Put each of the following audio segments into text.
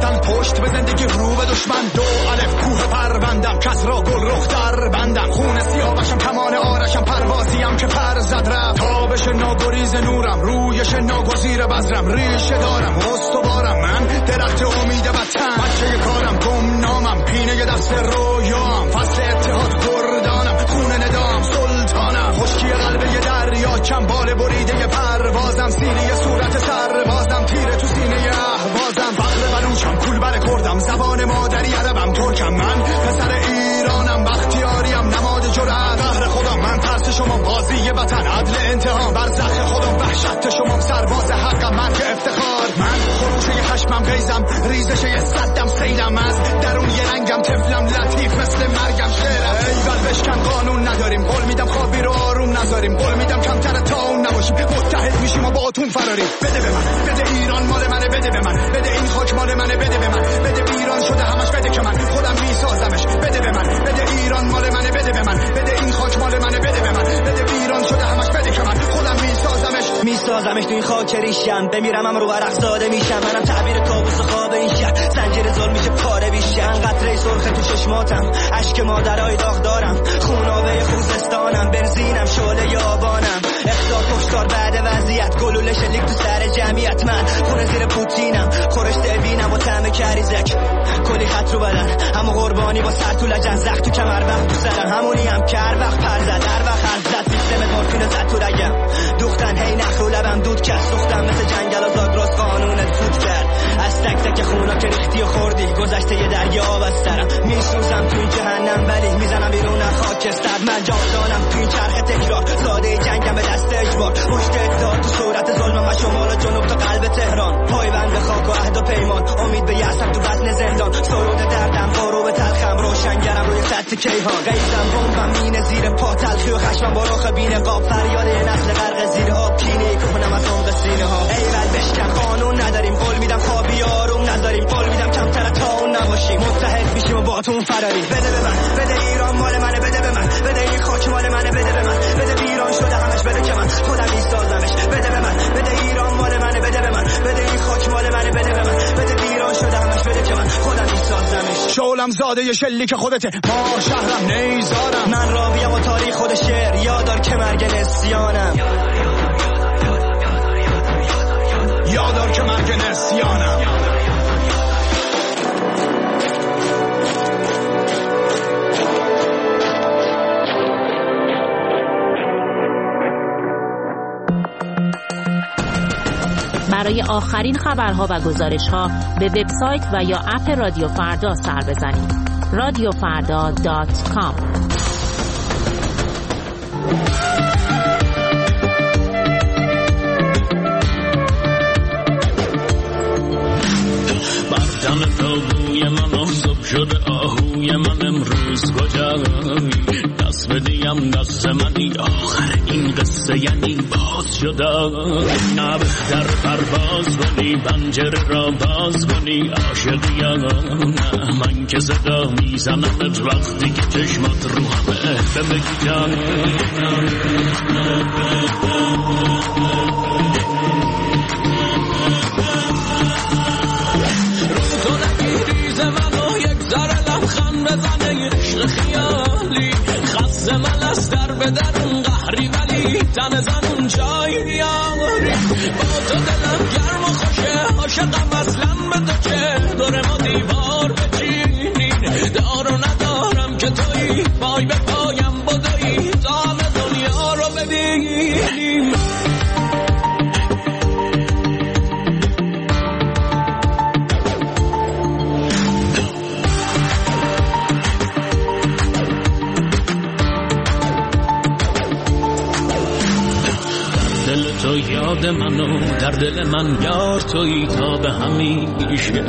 دادن پشت به زندگی رو به دشمن. 2 الف کوه پروندم کس را گل رخ در بندم. خون سیاوشم کمان آرشم پروازیم که پر زد رفت. تابش ناگریز نورم رویش ناگزیر بذرم. ریشه دارم استوارم من درخت امید وطن. بچه کارم گمنامم پینه دست رویام. فصل اتحاد گردانم خون ندام سلطانم. خشکی قلب یه دریا چنبال بریده پروازم. سیری صورت سربازم تیره تو سینه اهوازم. فقر بلوچم کول بر کردم زبان مادری عربم ترکم. من پسر ایرانم بختیاریم نماد جرأت. قهر خودم من ترس شما قاضی وطن عدل انتقام. برزخ خودم وحشت شما سرباز حقم مرگ افتخار. من خروشه خشمم غیزم ریزش یه صدم سیلم. از درون یه رنگم طفلم لطیف مثل مرگم شعرم. ایول بشکن قانون نداریم قول میدم خوابی رو آروم نذاریم. قول میدم کمتر تا اون نباشیم متحد میشیم و با اتون فراریم. بده به من بده ایران مال منه بده به من. بده این خاک مال منه بده به من. بده ایران شده همش بده که من خودم میسازمش. بده به من بده ایران مال منه بده به من. بده این خاک مال منه بده به من. بده ایران شده همش بده که من خودم میسازمش تو این خاک ریشم. بمیرم هم رو ورق ساده میشم. منم تعبیر کابوس و خواب این شهر. زنجیر ظلم میشه پاره بیشم. قطره سرخ تو چشماتم اشک مادرای داغ دارم. خونابه خوزستانم بنزینم شعله یابانم. اخطار کشتار بعد وضعیت گلوله شلیک تو سر جمعیت. من خونه زیر پوتینم خورش دلبینم و طعم کریزک. کلی خط رو بدن همو قربانی با سر تو لجن. زخم تو کمر وقت تو سرم همونی هم که هر وقت پر زد هر وقت حرف زد. سیستم مورفین زد تو رگم دوختن هی نخ و لبم دود کرد. سوختم مثل جنگل آزاد راست قانونت فوت کرد. از تک تک خونا که ریختی و خوردی گذشته یه دریا آب از سرم. میسوزم تو این جهنم ولی میزنم بیرون از خاکستر. من جاودانم تو این چرخ تکرار ساده جنگم به دست اجبار. پشت اتحاد تو صورت ظلمم و شمال و جنوب تو قلب تهران. پایبند به خاک و عهد و پیمان امید به یأسم تو بطن زندان. سرود دردم بارو به تلخم روشنگرم روی سطح کیهان. غیزم بمبم مینه زیر پا تلخی و خشمم با رخ بین قاب. فریاد یه نسل غرق زیر آب کینه کنم از عمق سینه ها. ایول بشکن قانون نداریم قول میدم خوابی آروم نذاریم. قول میدم کمتر تا اون نباشیم متحد میشیم و با تون فراری. بده به من بده ایران مال منه بده به من. بده این خاک مال منه بده به من. بده ایران شده همش بده که من خودم میسازمش. بده به من بده ایران مال منه بده به من. بده این خاک مال منه بده به من. بده ایران شده همش بده که من خودم میسازمش. شعلم زاده ی شلیک خودته ما شهرم نیزارم. من راویم و تاریخ خود شعر یادار که مرگ نسیانم. یادار که مرگ نسیانم. برای آخرین خبرها و گزارش‌ها به وبسایت و یا اپ رادیو فردا سر بزنید. radiofarda.com. بردن تابوی من صبح شده آهوی من امروز کجایی. دست بدیم دست منی آخر این قصه یعنی باز شده. نه بهتر پرواز کنی پنجره را باز کنی عاشقیم. نه من که صدا میزنمت وقتی که چشمات رو همه بمگی جان. تو نگیریز منو یک ذره لبخند بزنه عشق خیالی. خسته من از در به درون قهری ولی تن زنون جای بیاری. با تو دلم گرم و خوشه عاشقم اصلا به تو چه دور ما دیوار بچینین. دارو ندارم که تویی پای به پایم بدویی تا همه دنیا رو ببینیم. تو یاد منو در دل من یار تویی تا به همیشه.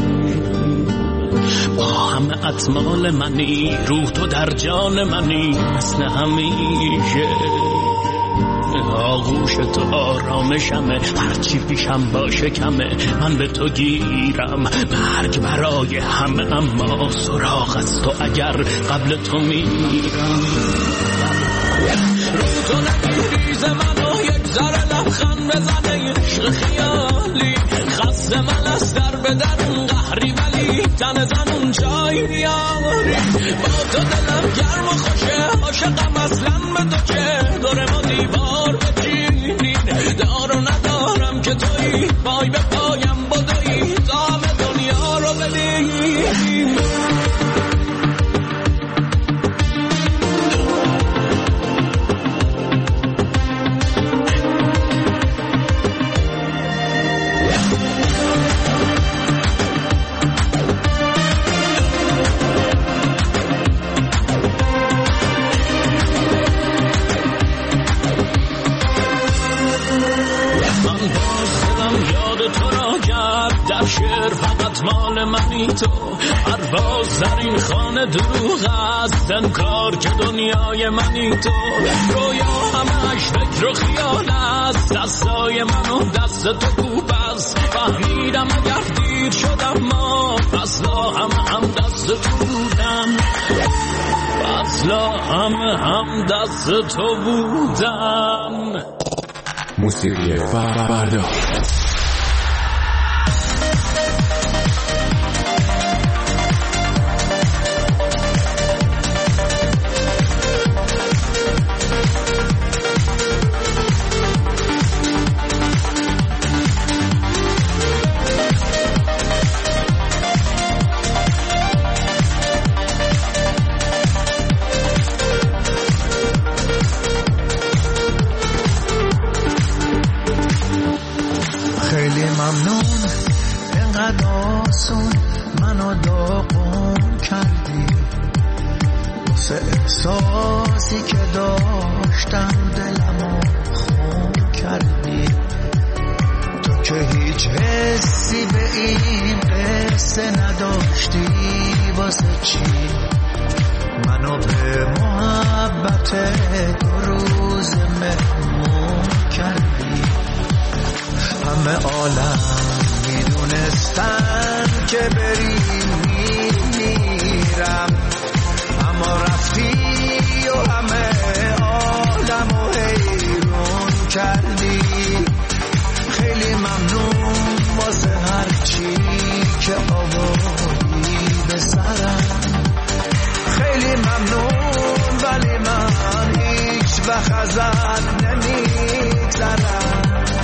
با همه اطمال منی روح تو در جان منی مثل همیشه. آغوش تو آرامشمه هرچی پیشم باشه کمه. من به تو گیرم مرگ برای همه اما سراغ از تو اگر قبل تو میرم. رو تو نگیریز منو یک ذره لبخند بزنه عشق خیالی. خسته من از در به درون قهری ولی تن زنون جای میاری با تو دلم گرم و خوشه عاشقم اصلا به تو چه دور ما دیوار بچینین دار و ندارم که تویی پای به پایم بدویی تا همه دنیا رو ببینی شعر فقط مال منی تو پرواز در این خانه دروغ است انکار که دنیای منی تو رویا همش فکر و خیال است دستای من و دست تو خوب است فهمیدم اگر دیر شدم ما اصلا هم دست تو بودم اصلا هم دست تو بودم موسیقی فردا احساسی که داشتم دلمو خون کردی تو که هیچ حسی به این قصه نداشتی واسه چی منو به محبت دو روز مهمون کردی همه عالم میدونستن که بری میرم اما رفتی و همه عالمو حیرون کردی خیلی ممنون واسه هر چی که آوردی به سرم خیلی ممنون ولی من هیچ وقت ازت نمیگذرم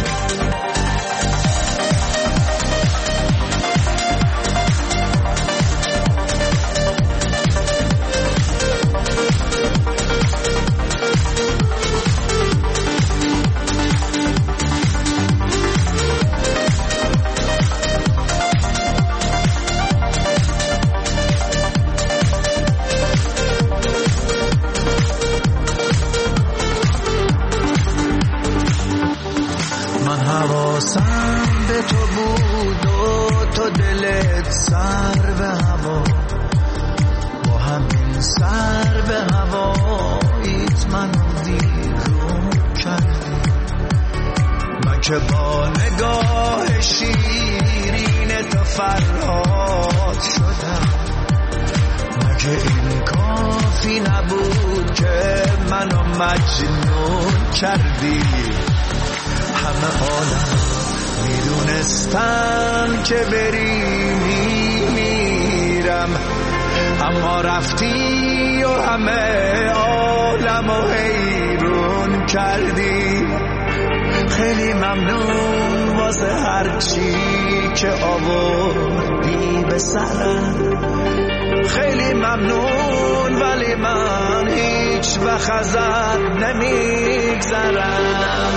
به تو بود و تو دلت سر به هوا با همین سر به هواییت من دیرون کردی من که با نگاه شیرین تو فرهاد شدم مگه این کافی نبود که منو مجنون کردی همه عالم میدونستم که بری میرم اما رفتی و همه عالمو حیرون کردی خیلی ممنون واسه هر چی که آوردی به سرم خیلی ممنون ولی من هیچ وقت ازت نمیگذرم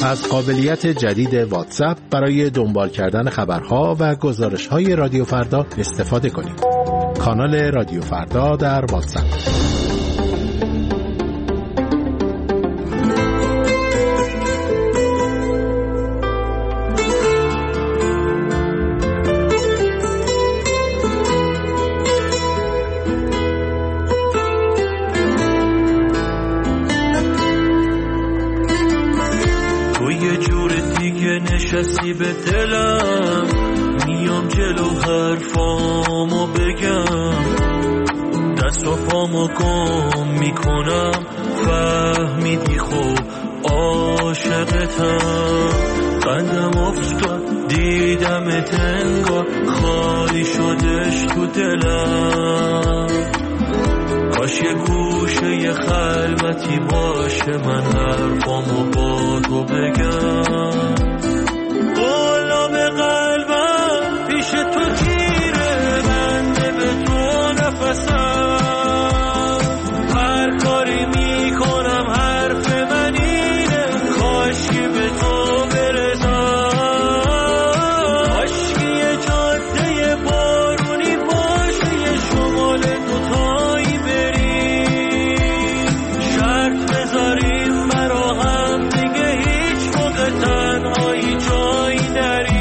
از قابلیت جدید واتساپ برای دنبال کردن خبرها و گزارش‌های رادیو فردا استفاده کنید. کانال رادیو فردا در واتساپ. نشستی به دلم، میام جلو حرفامو بگم، دست و پامو گم میکنم، فهمیدی خب عاشقتم. قندم افتاد دیدمت انگار خالی شدش تو دلم، کاش یه گوشه یه خلوتی باشه من حرفامو با تو بگم. قلاب قلبم پیش تو گیره، بنده به تو نفسم، هر کاری میکنم حرف من اینه، کاشی به تو برسم، کاشکی یه جاده بارونی باشه، یه شمال دوتایی بریم، شرط بذاریم برا هم دیگه هیچ موقع تنهایی جایی نریم.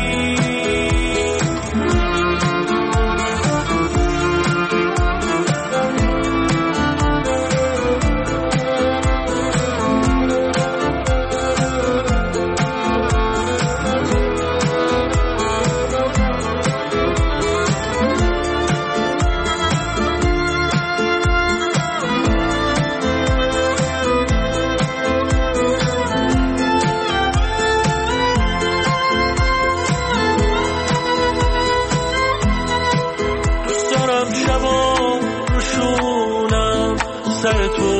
سر تو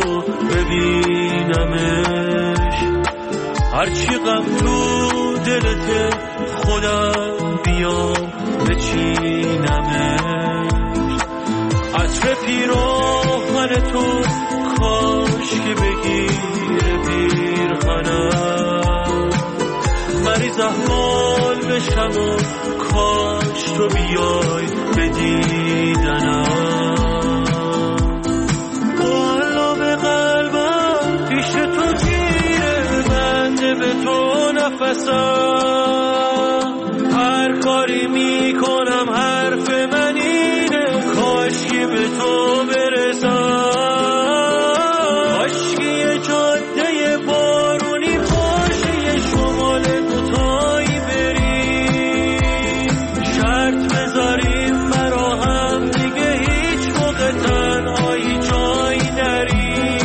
ببینمش، هرچی غم تو دلت خودم بیام بچینمش، عطر پیراهن تو کاش که بگیره پیرهنم، مریض احوال بشم و کاش تو بیای بدیدنم. پیش تو گیره، بنده به تو نفسم، هر کاری میکنم حرف من اینه، کاشکی به تو برسم، کاشکی یه جاده بارونی باشه، یه شمال دوتایی بریم، شرط بذاریم برا هم دیگه هیچ موقع تنهایی جایی نریم.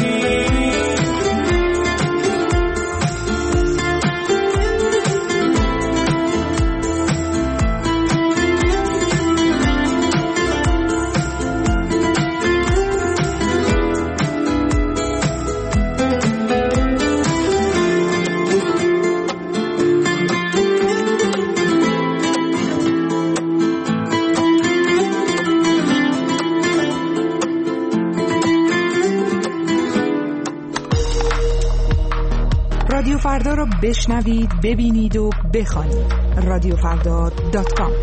رادیو فردا رو بشنوید، ببینید و بخوانید. radiofrda.com.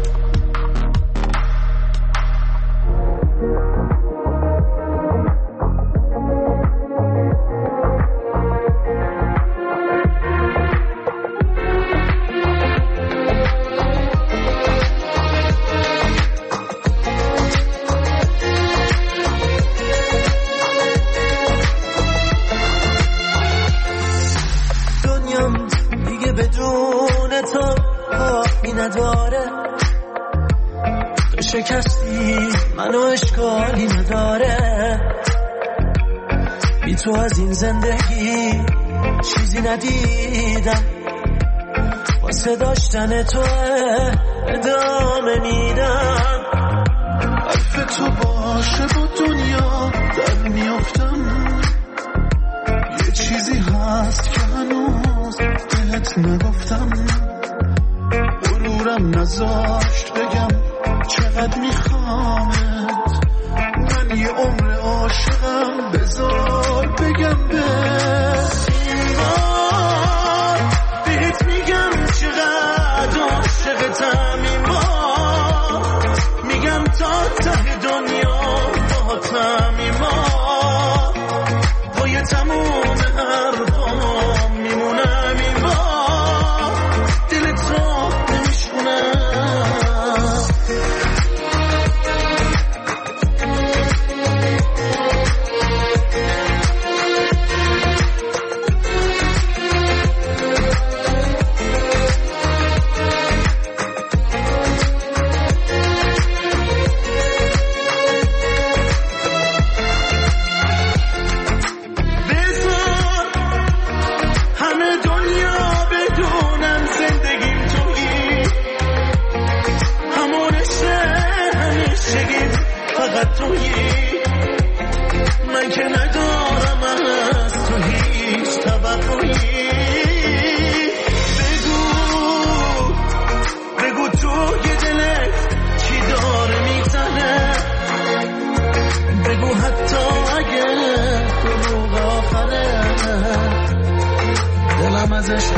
شکستی منو اشکالی نداره، بی تو از این زندگی چیزی ندیدم، واسه داشتن تو ادامه میدم، حرف تو باشه با دنیا در میافتم، یه چیزی هست که هنوز بهت نگفتم، غرورم نذاشت بگم چقدر میخوامت، من یه عمر عاشقم، بذار بگم به این بار بی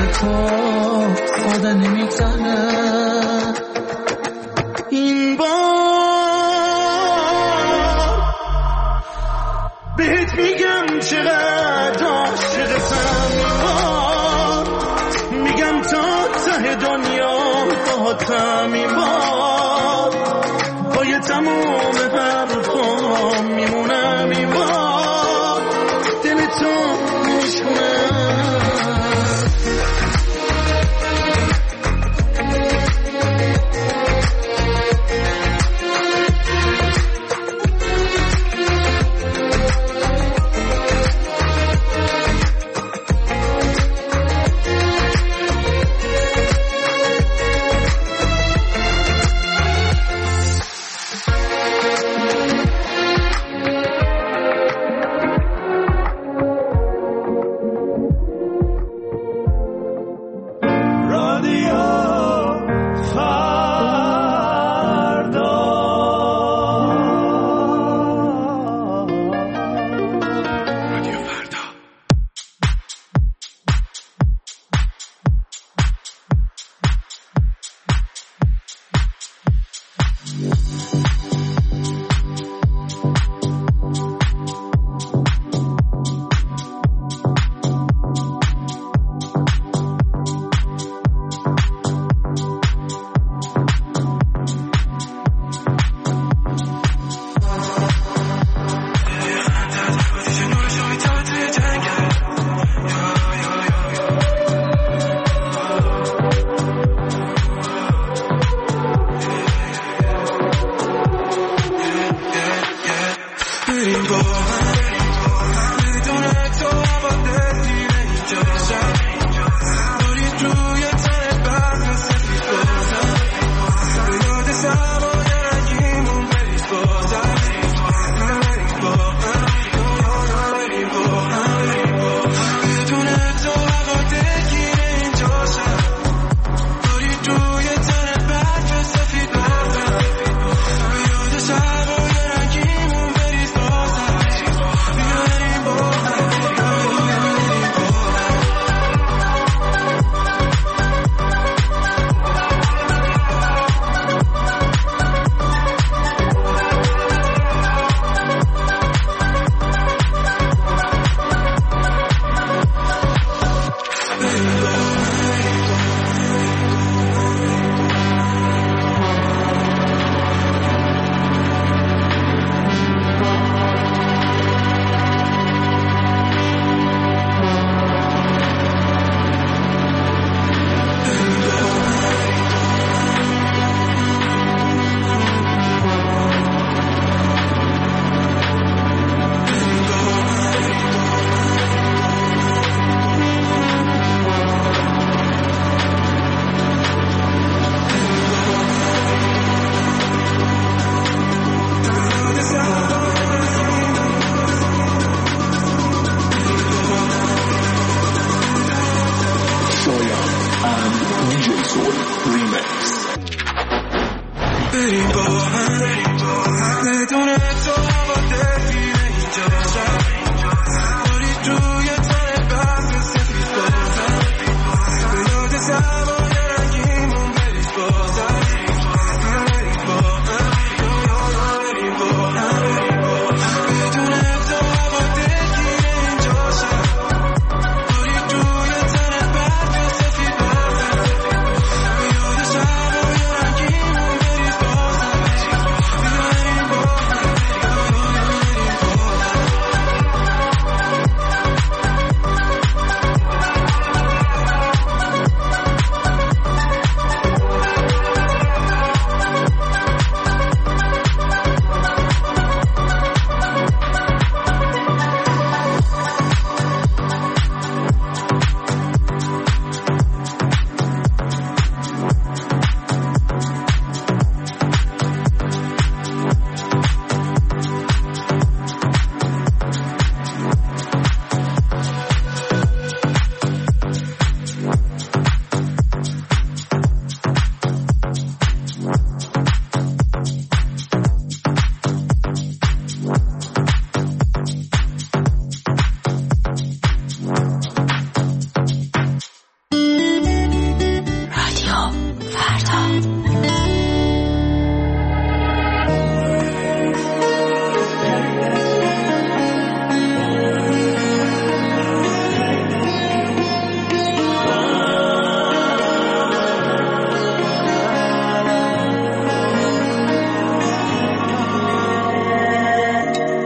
تو ساده نمیتنه. این بار بهت میگم چقدر عاشقتم، میگم تا ته دنیا باهاتم، این بار پای تموم حرفام میمونم، این بار دل تو میشونم.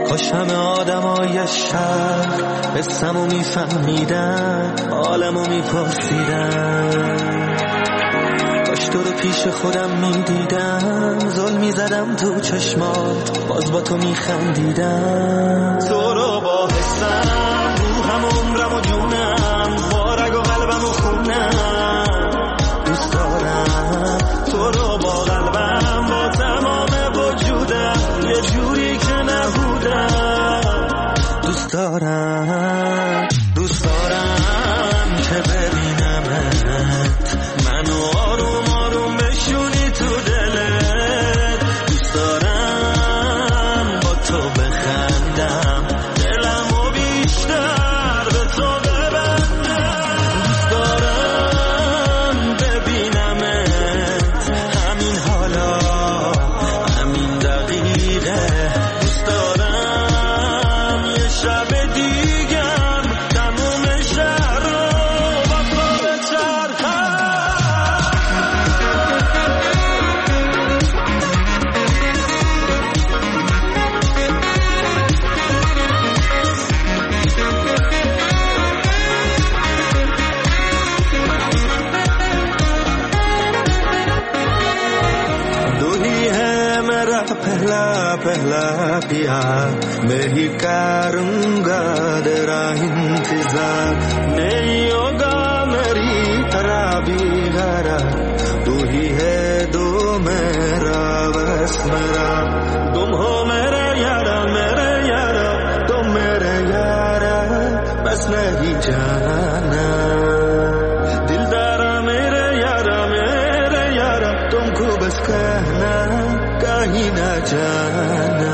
کاش همه آدمای شهر اسمو میفهمیدن، حالمو میپرسیدن، کاش تو رو پیش خودم میدیدم، ظلم میزدم تو چشمات باز با تو میخندیدم. تو رو با حسم روحم عمرم و جونم، با رگ و قلبم و خونم دوست دارم. تو رو با قلبم با تمام وجودم، یه جوری که نبودم دوست دارم. دوست دارم که ببینمت، منو آروم آروم بشونی تو دلت. دوست دارم با تو بخندم، دلمو بیشتر به تو ببندم. دوست دارم ببینمت همین حالا، همین دقیقه. دوست دارم یه شب دیگم تموم شهر رو با تو بچرخم. तू ही है मेरा पहला पहला प्यार, मैं ही करूंगा तेरा इंतजार, नहीं होगा मेरी तरह बिगाड़ा। तू ही है दो मेरा बस मेरा, तुम हो मेरे यारा तुम मेरे यारा, बस नहीं जाना दिलदारा मेरे यारा तुमको बस कहना कहीं ना जाना.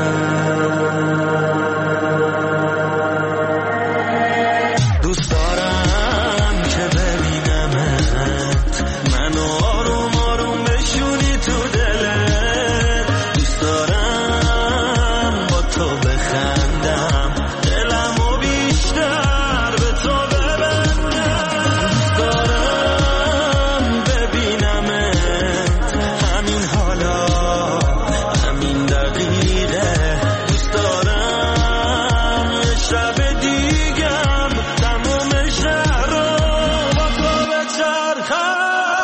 دوست دارم که ببینمت، منو آروم آروم بشونی تو دلت. دوست دارم با تو بخندم، دلمو بیشتر به تو ببندم. دوست دارم ببینمت همین حالا، همین دقیقه. دوست دارم یه شب دیگم تموم شهر رو با تو بچرخم.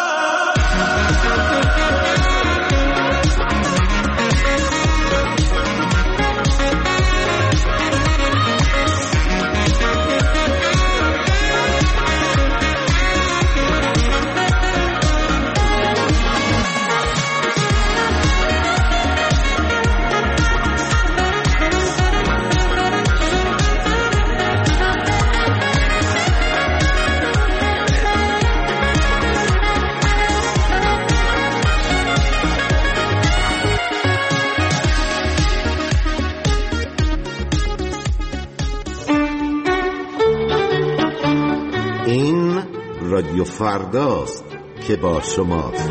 این رادیو فرداست که با شماست.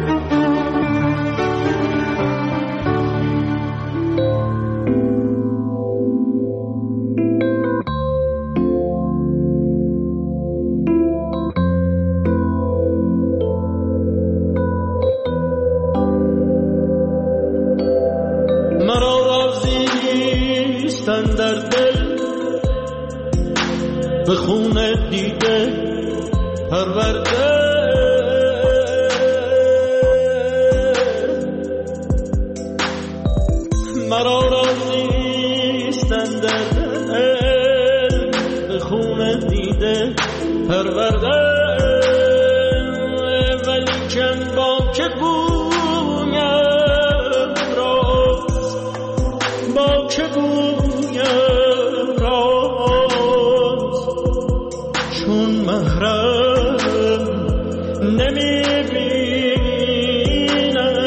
مرا راضی نیستن در دل، به خون دیده پرورده. مرا راضی نیستن در دل، به خون دیده پرورده. ولیکن با که گویم راز، با که گویم راز، چون محرم نمیبینم.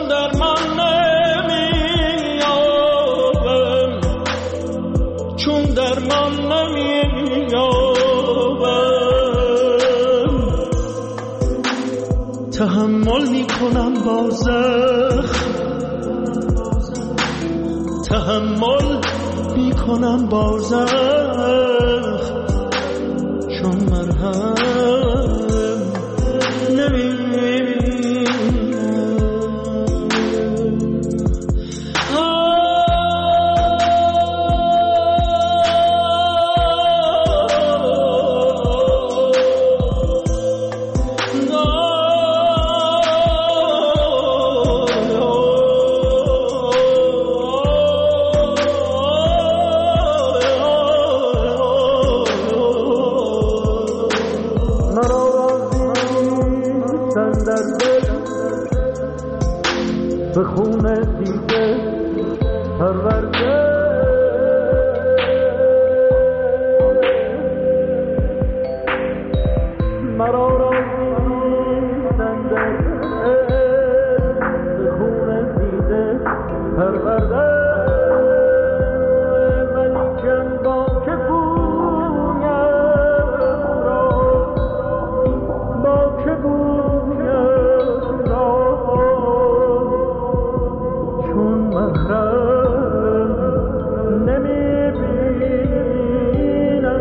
درمان نمی‌یابم، چون درمان نمی‌یابم، تحمل میکنم با زخم، تحمل میکنم با زخم، چون مرهم به خون دیده پرورده، مرا راضی نیستن در به خون دیده پرورده، ولیکن با که بویم را، با که بویم را، چون محرم نمیبینم.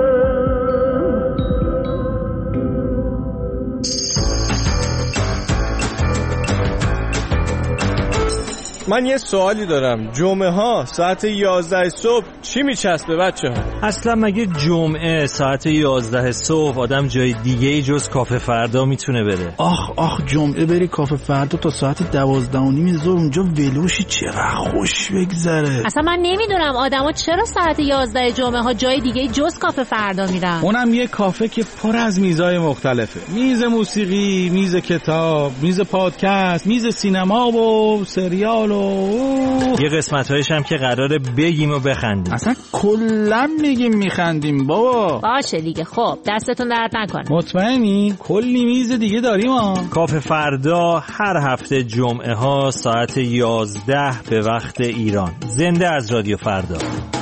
من یه سوالی دارم، جمعه ها ساعت 11 صبح چی میچسبه بچه ها؟ اصلا مگه جمعه ساعت 11 صبح آدم جای دیگه جز کافه فردا میتونه بره؟ آخ جمعه بری کافه فردا تا ساعت 12:30 ظهر اونجا ولوشی، چقدر خوش بگذره. اصلا من نمیدونم آدما چرا ساعت 11 جمعه ها جای دیگه جز کافه فردا میرن. اونم یه کافه که پر از میزای مختلفه، میز موسیقی، میز کتاب، میز پادکست، میز سینما و سریال و یه قسمت‌هایش هم که قراره بگیم و بخندیم. اصلا کلا میگیم میخندیم بابا. باشه دیگه، خب دستتون درد نکنه. مطمئنی؟ کلی میز دیگه داریم ها. کافه فردا هر هفته جمعه ها ساعت 11 به وقت ایران، زنده از رادیو فردا.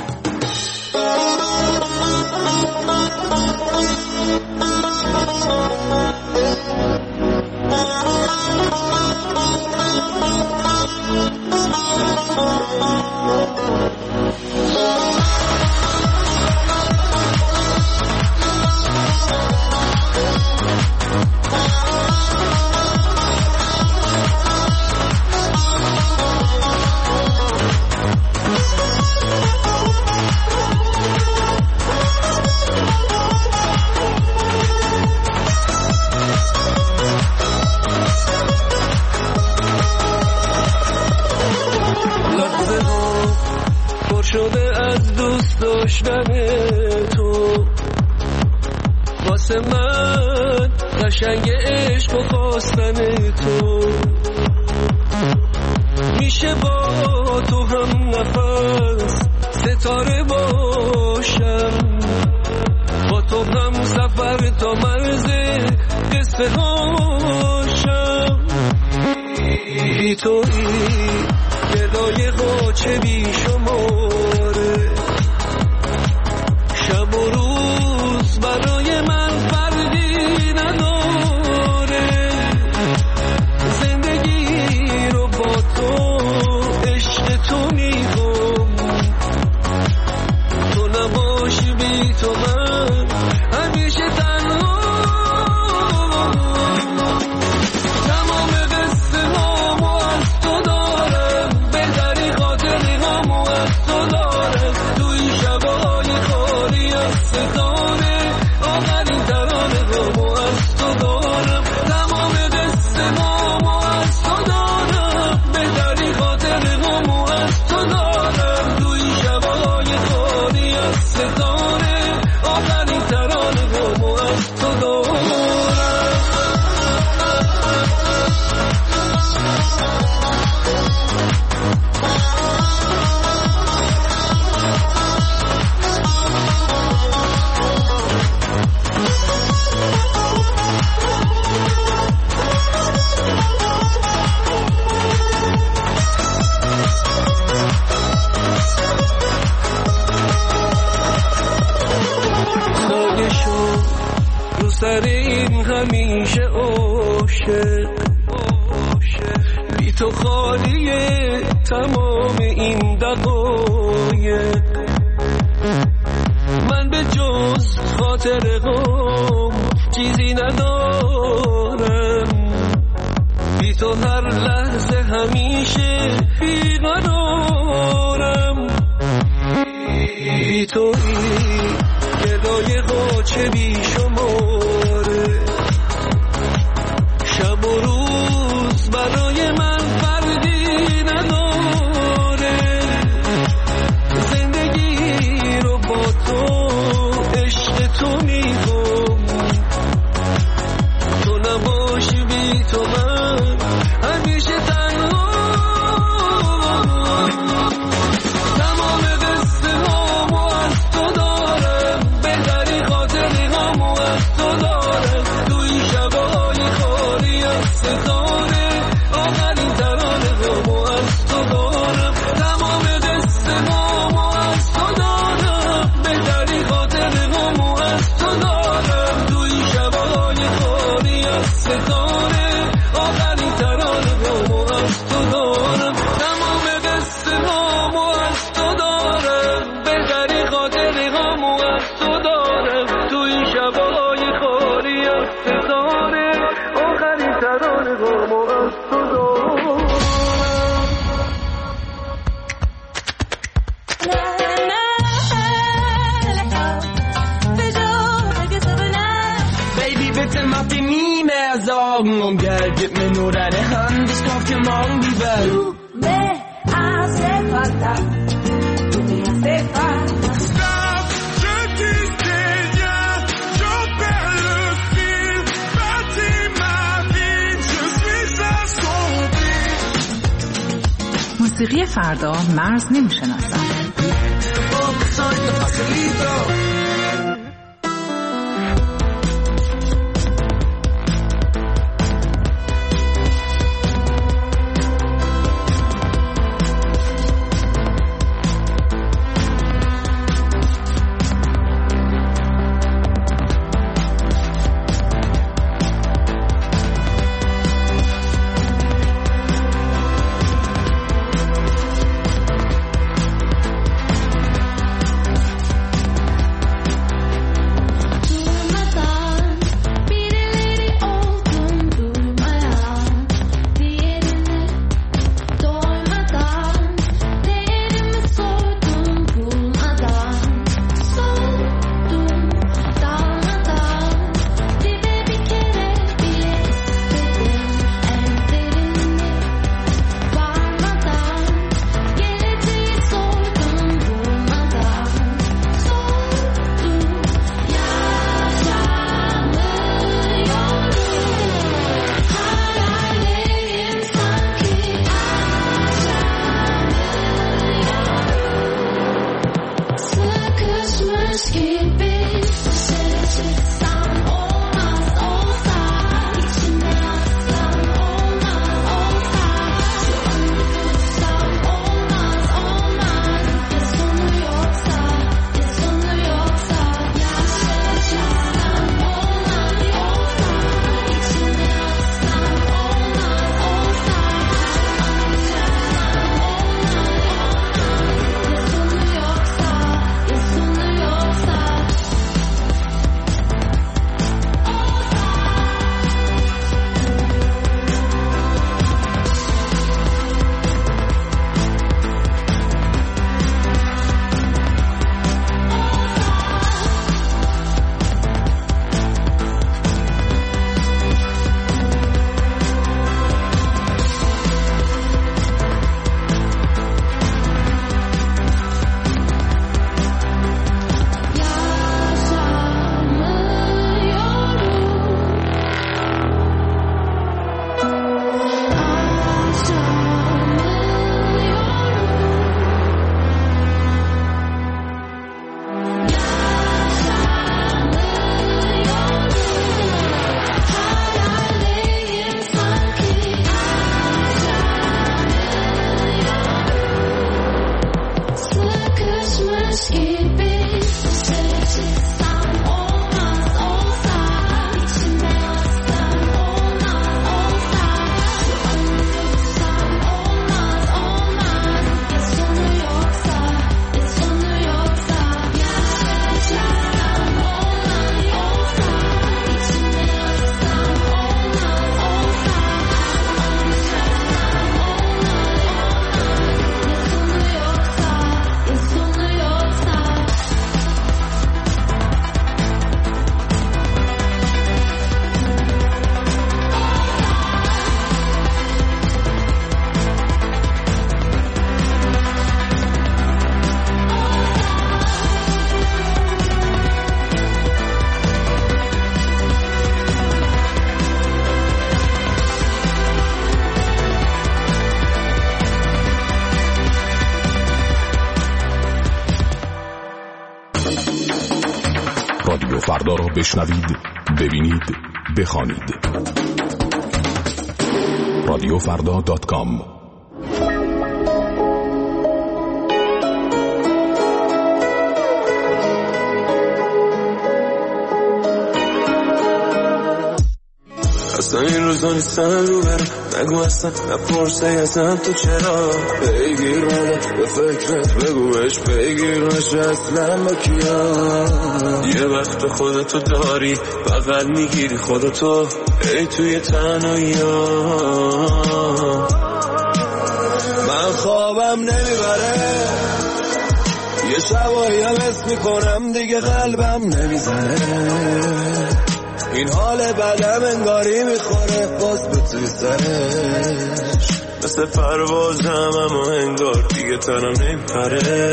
شده از دوست داشتن تو، واسه من قشنگ عشق و خواستن تو، میشه با تو هم نفس ستاره باشم، با تو هم سفر تا مرز قصه هاشم، بی تویی گدای قاچه بی شماره، شب و روز برای من فرقی نداره، زندگی رو با تو عشق تو میگم، تو نباشی بی تو من همیشه تنها، تمام قصه هامو از تو دارم، بهتری خاطری هامو از تو دارم، همیشه عاشق بی تو خالیه تمام این دقایق من به جز خاطر غم چیزی ندارم بی تو هر لحظه همیشه بیقرارم بی تو این گدای قاچه بی شماره شب و روز برای من فردی نداره زندگی رو با تو عشق تو میخوام تو نباشی بی تو من همیشه تنها تمام قصه هامو از تو دارم بهتری خاطری هامو از تو دارم تو این شبای خالی از ستاره آخرین ترانه هامو از تو دارم تمام قصه هامو از تو دارم بهتری خاطری هامو از تو دارم تو این شبای خالی از ستاره آخرین ترانه هامو از تو دارم تمام قصه هامو از تو دارم بهتری خاطری هامو از تو دارم تو این شبای خالی از ستاره آخرین ترانه هامو از تو دارم Baby, bitte mach dir nie mehr Sorgen um Geld, gib mir nur deine Hand, ich kauf dir morgen die Welt. Tu me hace falta, tu me hace falta. Stop, je disais rien, j'en perds le fil, bâtis ma vie, je suis assombri. موسیقی فردا مرز نمیشناسد. فردا را بشنوید، ببینید، بخوانید. radiofarda.com. اصلا این روزا نیستن رو برم، نگو اصلا نپرسه ازم تو چرا بگیر منه به فکرت، بگوش بگیر نشه اصلا با کیا. یه وقت خودتو داری بغل میگیری خودتو ای توی تنهایی ها. من خوابم نمیبره، یه شبایی هم حس میکنم دیگه قلبم نمیزنه. این حال بدم انگاری میخوره باز به توی سرش، مثل پروازم اما انگار دیگه تنم نمیپره.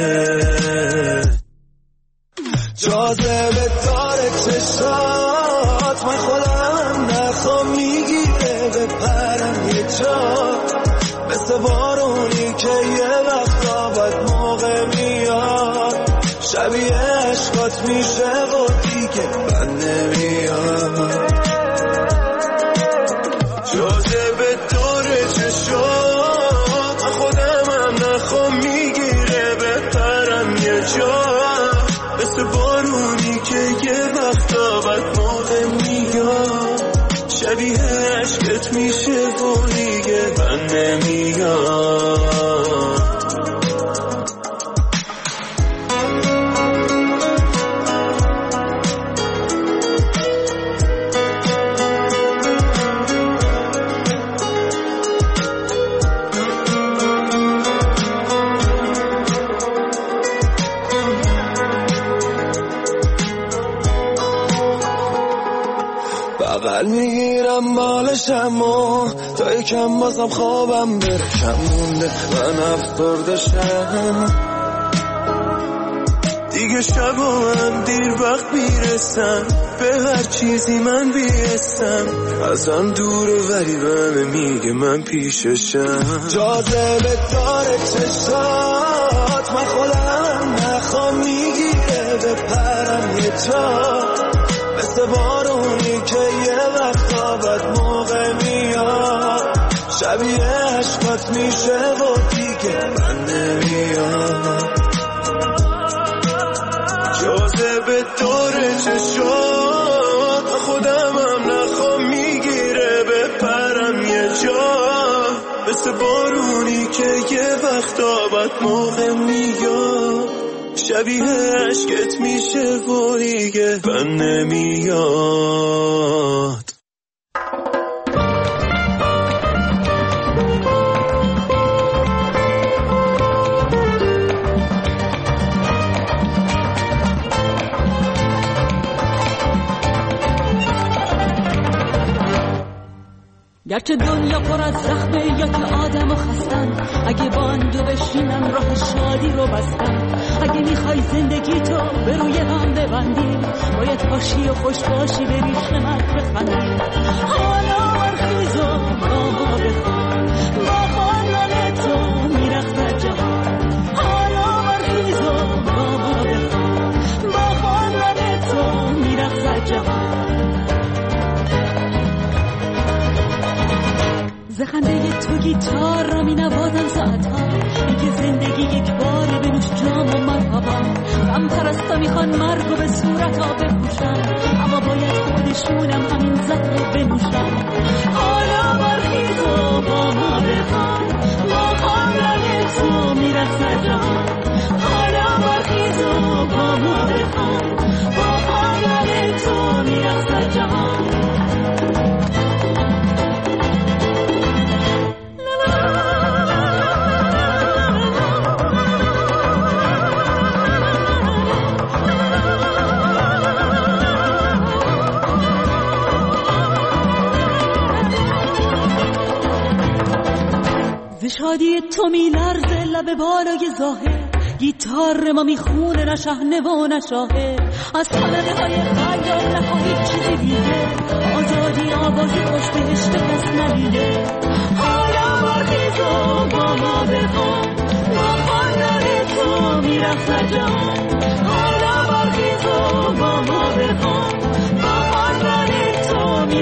جاذبه داره چشات، من خودم نخوام میگیره بپرم یه جا، مثل بارونی که یه وقتا بد موقع میاد، شبیه عشقات میشه و دیگه من نمیام. جاذبه داره چشات، من خودم هم نخوام میگیره بپرم یه جا، مثل بارونی که یه وقتا بد موقع میاد، شبیه عشقت میشه و دیگه من نمیام. بغل میگیرم بالشم و تا یکم بازم خوابم بره، کم مونده من افسرده شم دیگه. شب و هم دیر وقت میرسم به هر چیزی من بیستم، ازم دوره ولی بهم میگه من پیششم. جاذبه داره چشات، من خودم نخوام میگیره بپرم یه جا، مثل بارونی که یه وقتا بد موقع میاد، شبیه عشقات میشه و دیگه من نمیام. جاذبه داره چشات، خودم هم نخوام میگیره بپرم یه جا، مثل بارونی که یه وقتا بد موقع میاد، شبیه عشقت میشه و دیگه من نمیاد. گرچه دنیا پر از زخمه یا که آدم و خستن، اگه باندو بشینم راه شادی رو بستم. اگه میخوای زندگی تو به روی هم ببندی، باید باشی و خوش باشی به ریش من بخندی. حالا برخیز و با ما بخوان، با خواندن تو میرخت جهان. حالا برخیز و با ما بخوان، با خواندن تو میرخت جهان. زخنده تو گیتار را می نوازم ساعتها، میگه زندگی یک باری بنوش جام و مرحبا. غم پرستا میخوان مرگ و به صورتا بپوشن، اما باید خودشونم همین زهر رو بنوشن. حالا برخیز و با ما بخوان، با خواندن تو میرسه جهان. حالا برخیز و با ما بخوان، با خواندن تو میرسه جهان. شادی تو میلرزه لب بالای ظاهر، گیتار ما میخونه نه شهنه و نه شاهه. از پرده های خیال نخواهی چیزی دیگه، آزادی آوازی خوش بهشت کس ندیده. حالا برخیز و با ما بخوان، با خواندن تو میرفت جهان. حالا برخیز و با ما بخوان،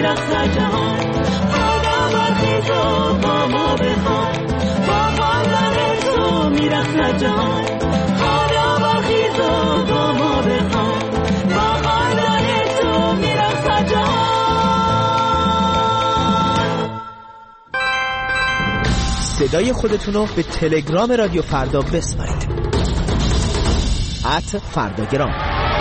میرقصد جهان آدم برخیز و با ما بخوان با خواندن تو میرقصد جهان آدم برخیز و با ما بخوان با خواندن تو میرقصد جهان. صدای خودتونو به تلگرام رادیو فردا بسپارید @فرداگرام.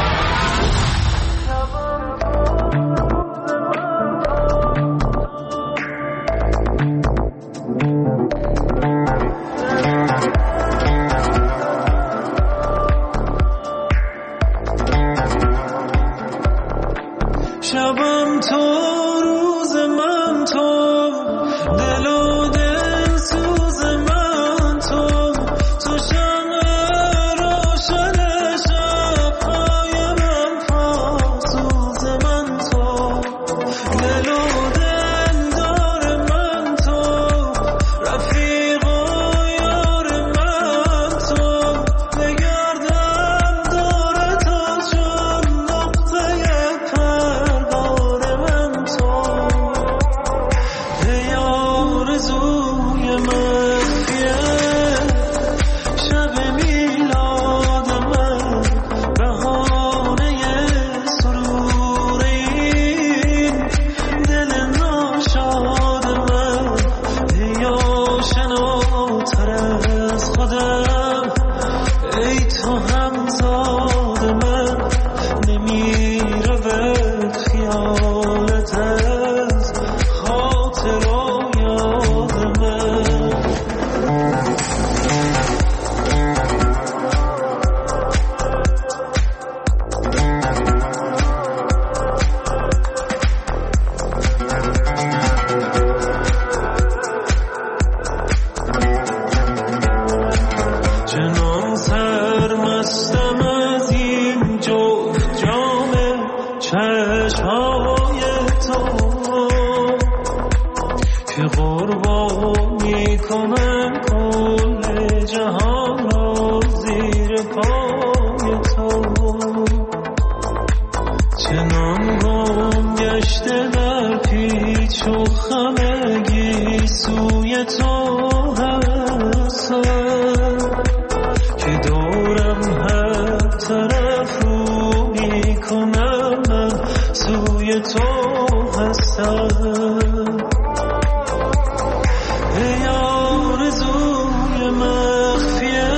شبم تو روز من تو دل و دل سوز من تو شمع روشن شب‌های من پاسوز من تو دل و دل دار من تو رفیق و یار من تو بگردم دور تو چون نقطه پرگار من تو ای آرزوی مخفیه شب میلاد من بهانه سرور این دل ناشاد من ای آشناتر از خودم ای تو همزاد من نمیره به خیالت از خاطر و یاد من چنان سرمستم از این جفت جام چشم‌های تو که قربانی کنم کل جهان را زیر پای تو چنان گم گشته در پیچ و خمگی سوی تو هستم که دورم هر طرف رو میکنم من سوی تو هستم ای آرزوی مخفیه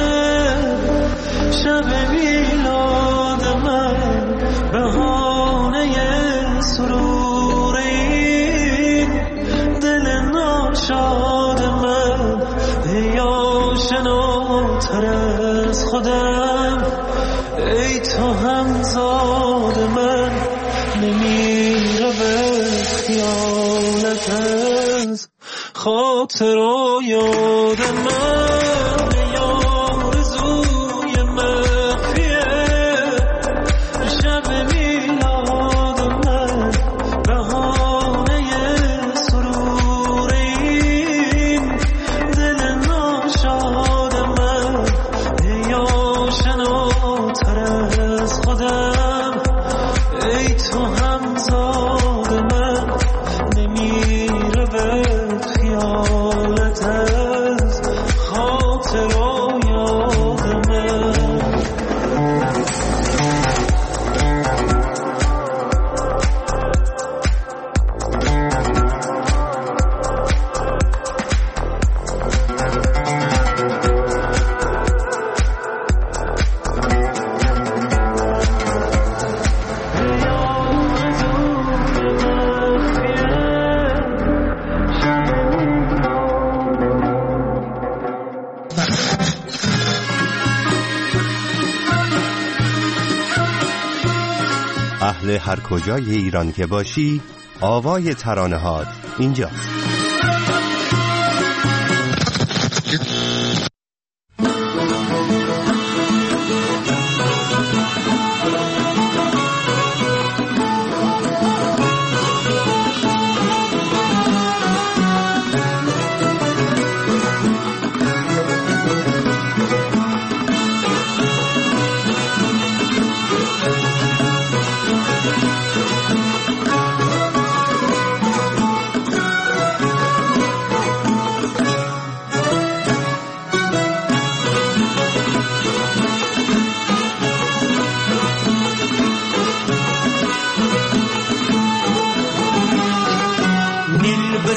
شب میلاد من بهانه سرور این دل ناشاد من ای آشناتر از خودم ای تو همزاد من نمیره به خیالت از خاطر و یاد من ای آرزوی مخفیه شب میلاد من بهانه سرور این دل ناشاد من ای آشناتر از خودم ای تو همزاد من نمیره به خیالت از خاطر و یاد من اهل هر کجای ایران که باشی آوای ترانه‌هات اینجاست.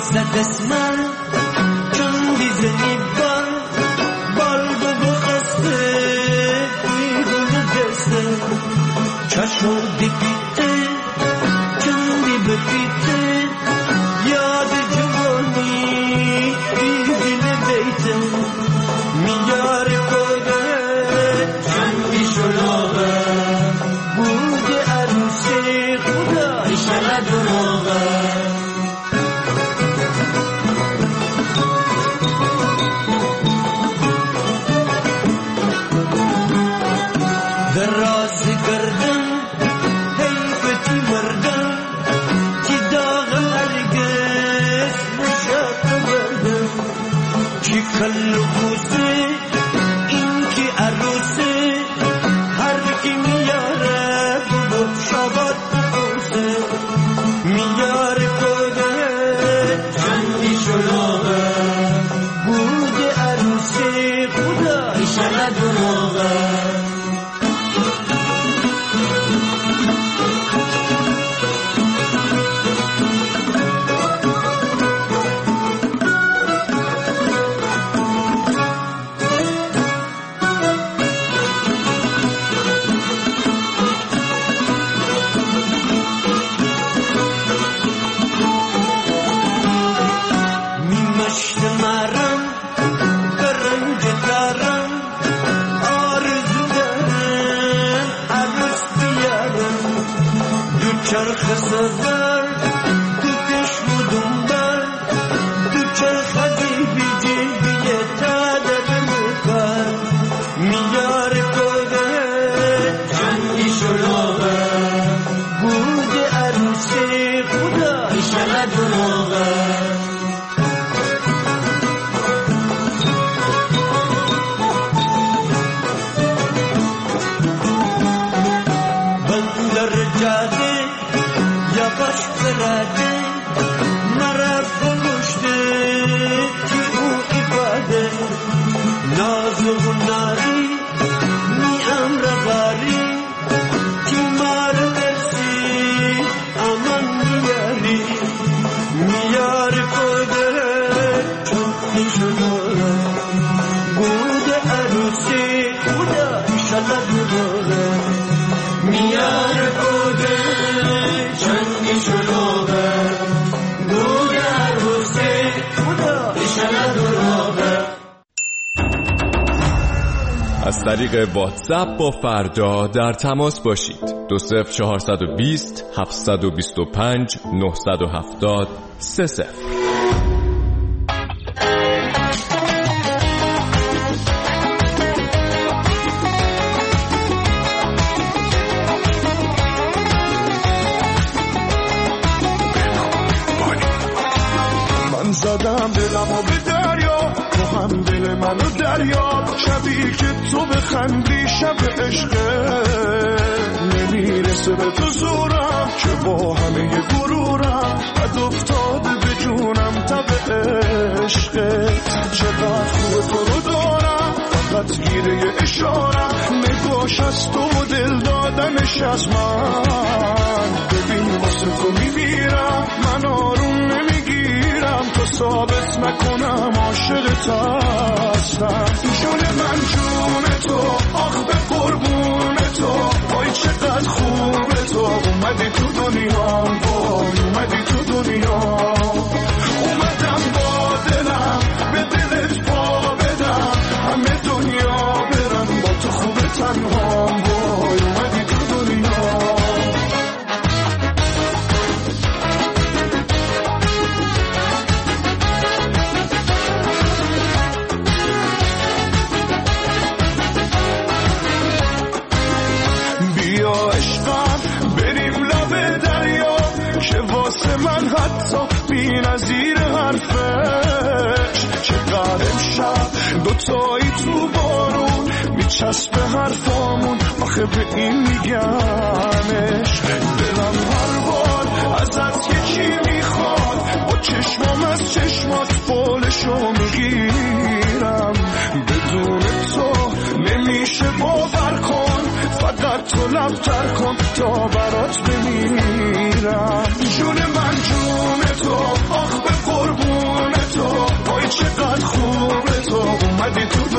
قصه قسمت چون دیزنی بال بخسته میگونه دسته چشم دی پیته چون دی بپیته یاد جوانی دیدین بیته میار کده چندی شلوغه بود عروسی خدا ایشالا دروغه کل خوزه این که عروسه هر کی میاره بود شبات بپرسه میاره کده چندی شلوغه بود عروسی خدا ایشالا دروغه چرخ سزر تو کشم و دنبال تو چرخ دیبی جیبیه تا در مکر میار کده چندی شلوغه بود عروسی خدا ایشالا دروغه بندر جاده یواش برده نرف گوشته که او عباده نازو ناری می امر غاری که مار مرسی امان میاری میار کده چون شلوغه بود عروسی خدا ایشالا دروغه میار کده چندی شلوغه بود عروسی خدا ایشالا دروغه. از طریق واتساپ با فردا در تماس باشید. 20420 725 970 30. زدم دلمو به دریا تو هم دل منو دریا شبی که تو بخندی شب عشقه نمیرسه به تو زورم که با همه غرورم بد افتاده به جونم تب عشقه چقدر خوب تو رو دارم فقط گیره اشارم نگاش از تو و دل دادنش از من ببین واسه تو میمیرم من آروم نمیگیرم تو ثابت نکنم عاشقت هستم جون من جون تو آخ به قربون تو وای چقدر خوبه تو اومدی تو دنیا وای اومدی تو دنیا اومدم با دلم به دلت پا بدم همه دنیا برم با تو خوبه تنها وای اومدی تو دنیا من حتی بی نظیر حرفش چقدر امشب دوتایی تو بارون میچسبه حرفامون آخه به این میگمش دلم هر بار ازت یکی میخواد با چشمام از چشمات فالشو میگیرم بدون تو نمیشه باور کن فقط تو لبتر کن تا برات بمیرم جون من جون تو آخ به قربون وای چقدر خوبه تو اومدی تو